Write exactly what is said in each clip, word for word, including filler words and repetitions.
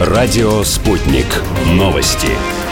Радио «Спутник». Новости.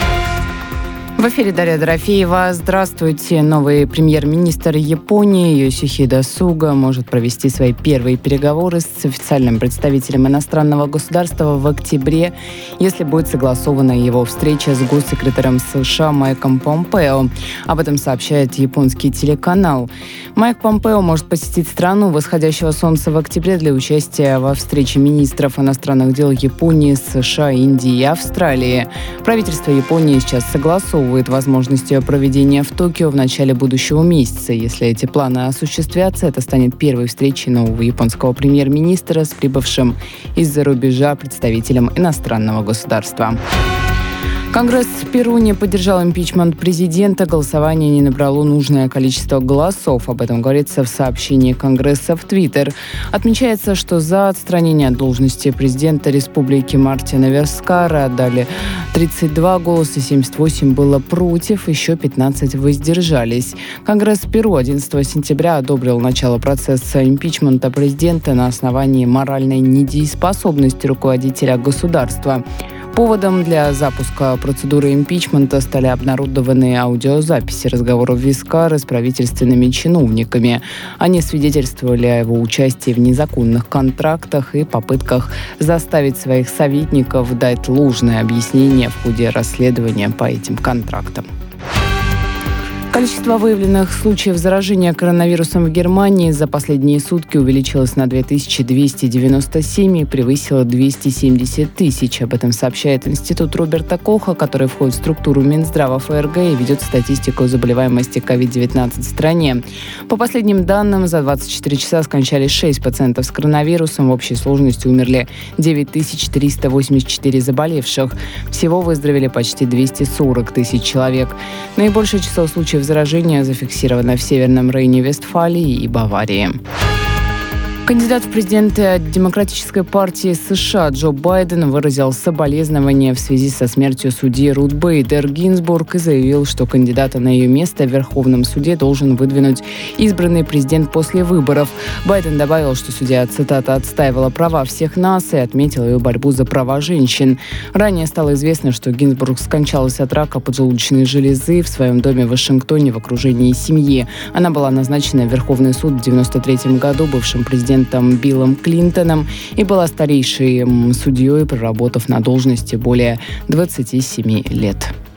В эфире Дарья Дорофеева. Здравствуйте. Новый премьер-министр Японии Йосихиде Суга может провести свои первые переговоры с официальным представителем иностранного государства в октябре, если будет согласована его встреча с госсекретарем США Майком Помпео. Об этом сообщает японский телеканал. Майк Помпео может посетить страну восходящего солнца в октябре для участия во встрече министров иностранных дел Японии, США, Индии и Австралии. Правительство Японии сейчас согласовывает возможности проведения в Токио в начале будущего месяца. Если эти планы осуществятся, это станет первой встречей нового японского премьер-министра с прибывшим из-за рубежа представителем иностранного государства. Конгресс в Перу не поддержал импичмент президента. Голосование не набрало нужное количество голосов. Об этом говорится в сообщении Конгресса в Твиттер. Отмечается, что за отстранение от должности президента республики Мартина Верскара отдали тридцать два голоса, семьдесят восемь было против, еще пятнадцать воздержались. Конгресс в Перу одиннадцатого сентября одобрил начало процесса импичмента президента на основании моральной недееспособности руководителя государства. Поводом для запуска процедуры импичмента стали обнародованные аудиозаписи разговоров Вискара с правительственными чиновниками. Они свидетельствовали о его участии в незаконных контрактах и попытках заставить своих советников дать ложное объяснение в ходе расследования по этим контрактам. Количество выявленных случаев заражения коронавирусом в Германии за последние сутки увеличилось на две тысячи двести девяносто семь и превысило двести семьдесят тысяч. Об этом сообщает Институт Роберта Коха, который входит в структуру Минздрава ФРГ и ведет статистику заболеваемости ковид девятнадцать в стране. По последним данным, за двадцать четыре часа скончались шесть пациентов с коронавирусом. В общей сложности умерли девять тысяч триста восемьдесят четыре заболевших. Всего выздоровели почти двести сорок тысяч человек. Наибольшее число случаев заражения зафиксировано в Северном Рейне-Вестфалии и Баварии. Кандидат в президенты от Демократической партии США Джо Байден выразил соболезнования в связи со смертью судьи Рут Бейдер Гинзбург и заявил, что кандидата на ее место в Верховном суде должен выдвинуть избранный президент после выборов. Байден добавил, что судья, цитата, «отстаивала права всех нас» и отметил ее борьбу за права женщин. Ранее стало известно, что Гинзбург скончалась от рака поджелудочной железы в своем доме в Вашингтоне в окружении семьи. Она была назначена в Верховный суд в девяносто третьем году бывшим президентом Биллом Клинтоном и была старейшей судьей, проработав на должности более двадцати семи лет.